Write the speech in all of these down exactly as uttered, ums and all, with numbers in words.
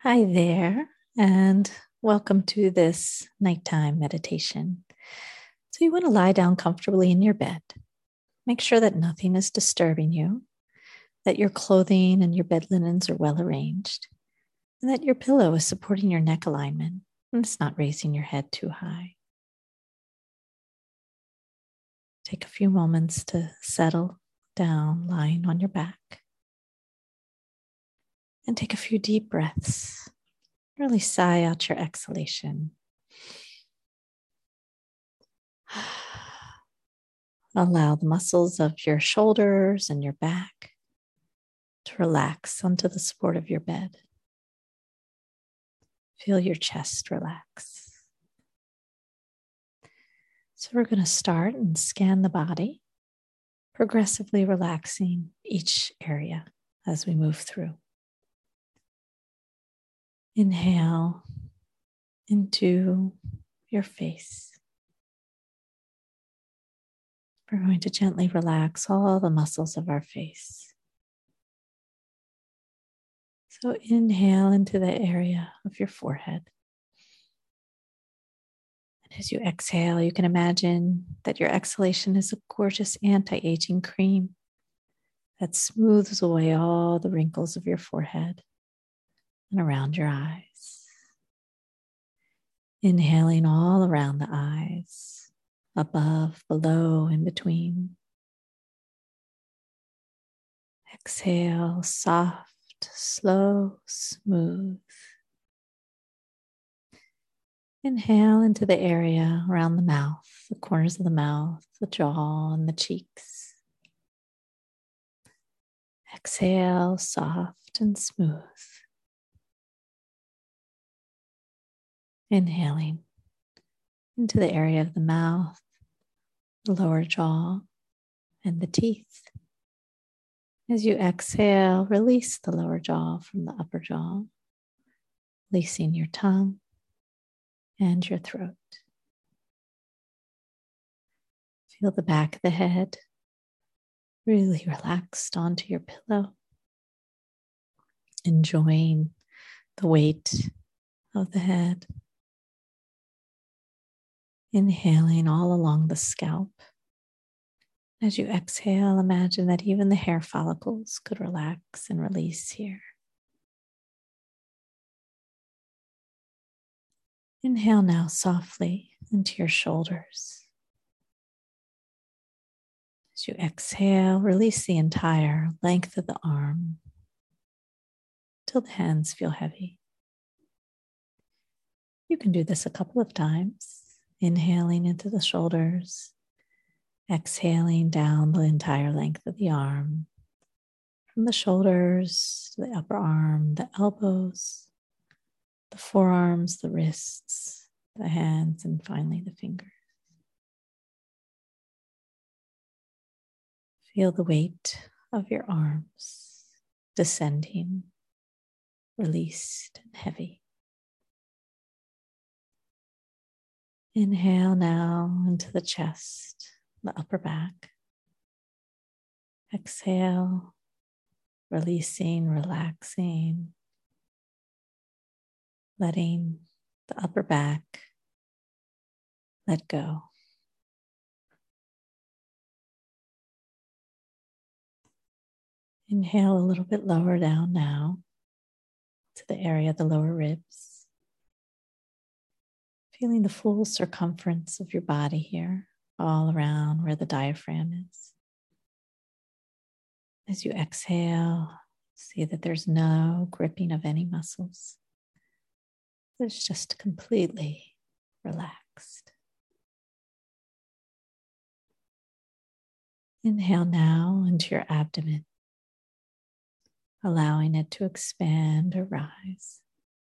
Hi there, and welcome to this nighttime meditation. So, you want to lie down comfortably in your bed. Make sure that nothing is disturbing you, that your clothing and your bed linens are well arranged, and that your pillow is supporting your neck alignment and it's not raising your head too high. Take a few moments to settle down lying on your back, and take a few deep breaths. Really sigh out your exhalation. Allow the muscles of your shoulders and your back to relax onto the support of your bed. Feel your chest relax. So we're going to start and scan the body, progressively relaxing each area as we move through. Inhale into your face. We're going to gently relax all the muscles of our face. So inhale into the area of your forehead. And as you exhale, you can imagine that your exhalation is a gorgeous anti-aging cream that smooths away all the wrinkles of your forehead and around your eyes. Inhaling all around the eyes, above, below, in between. Exhale, soft, slow, smooth. Inhale into the area around the mouth, the corners of the mouth, the jaw, and the cheeks. Exhale, soft and smooth. Inhaling into the area of the mouth, the lower jaw, and the teeth. As you exhale, release the lower jaw from the upper jaw, releasing your tongue and your throat. Feel the back of the head really relaxed onto your pillow, enjoying the weight of the head. Inhaling all along the scalp. As you exhale, imagine that even the hair follicles could relax and release here. Inhale now softly into your shoulders. As you exhale, release the entire length of the arm till the hands feel heavy. You can do this a couple of times, inhaling into the shoulders, exhaling down the entire length of the arm, from the shoulders to the upper arm, the elbows, the forearms, the wrists, the hands, and finally the fingers. Feel the weight of your arms descending, released and heavy. Inhale now into the chest, the upper back. Exhale, releasing, relaxing, letting the upper back let go. Inhale a little bit lower down now to the area of the lower ribs. Feeling the full circumference of your body here, all around where the diaphragm is. As you exhale, see that there's no gripping of any muscles. It's just completely relaxed. Inhale now into your abdomen, allowing it to expand or rise.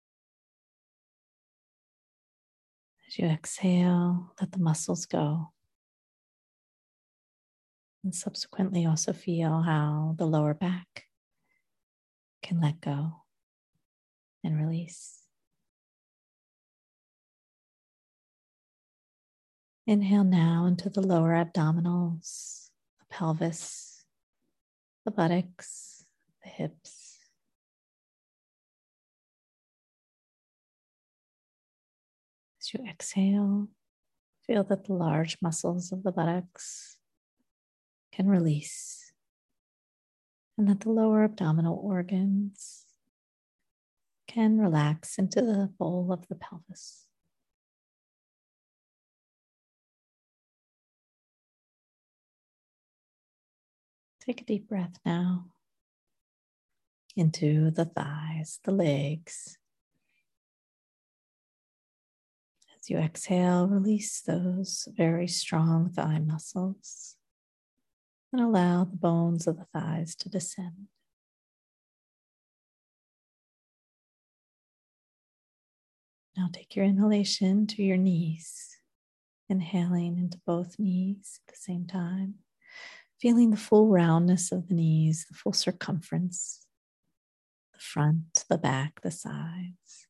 As you exhale, let the muscles go. And subsequently also feel how the lower back can let go and release. Inhale now into the lower abdominals, the pelvis, the buttocks, the hips. As you exhale, feel that the large muscles of the buttocks can release and that the lower abdominal organs can relax into the bowl of the pelvis. Take a deep breath now into the thighs, the legs. As you exhale, release those very strong thigh muscles and allow the bones of the thighs to descend. Now take your inhalation to your knees, inhaling into both knees at the same time, feeling the full roundness of the knees, the full circumference, the front, the back, the sides.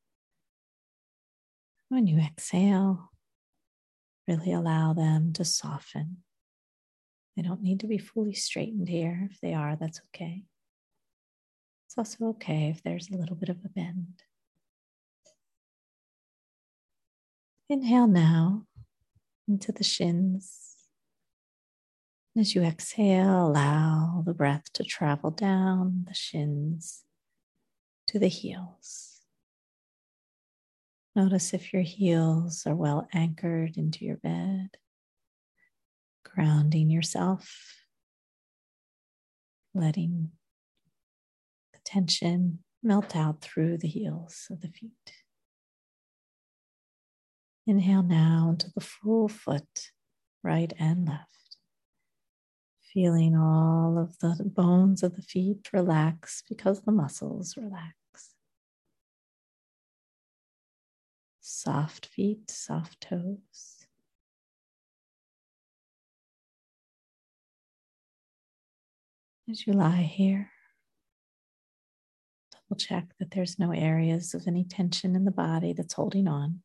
When you exhale, really allow them to soften. They don't need to be fully straightened here. If they are, that's okay. It's also okay if there's a little bit of a bend. Inhale now into the shins. As you exhale, allow the breath to travel down the shins to the heels. Notice if your heels are well anchored into your bed, grounding yourself, letting the tension melt out through the heels of the feet. Inhale now into the full foot, right and left. Feeling all of the bones of the feet relax because the muscles relax. Soft feet, soft toes. As you lie here, double check that there's no areas of any tension in the body that's holding on.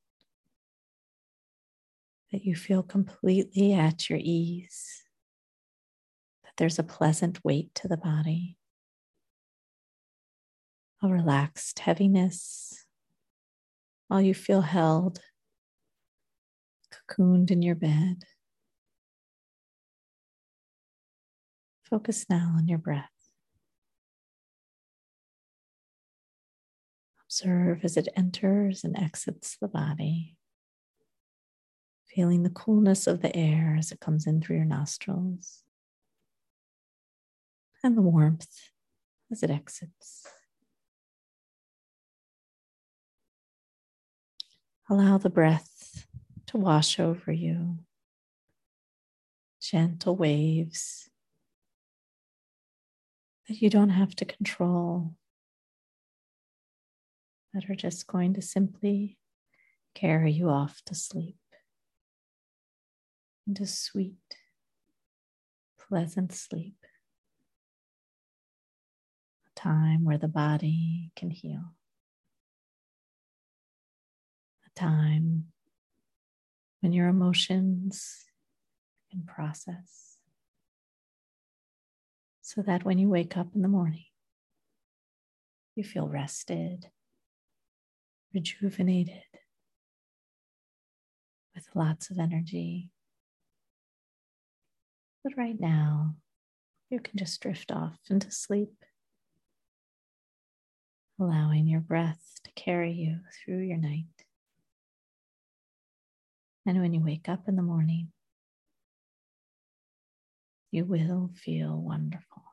That you feel completely at your ease, that there's a pleasant weight to the body, a relaxed heaviness, while you feel held, cocooned in your bed. Focus now on your breath. Observe as it enters and exits the body. Feeling the coolness of the air as it comes in through your nostrils and the warmth as it exits. Allow the breath to wash over you. Gentle waves that you don't have to control, that are just going to simply carry you off to sleep. Into sweet, pleasant sleep. A time where the body can heal. A time when your emotions can process. So that when you wake up in the morning, you feel rested, rejuvenated, with lots of energy. But right now, you can just drift off into sleep, allowing your breath to carry you through your night. And when you wake up in the morning, you will feel wonderful.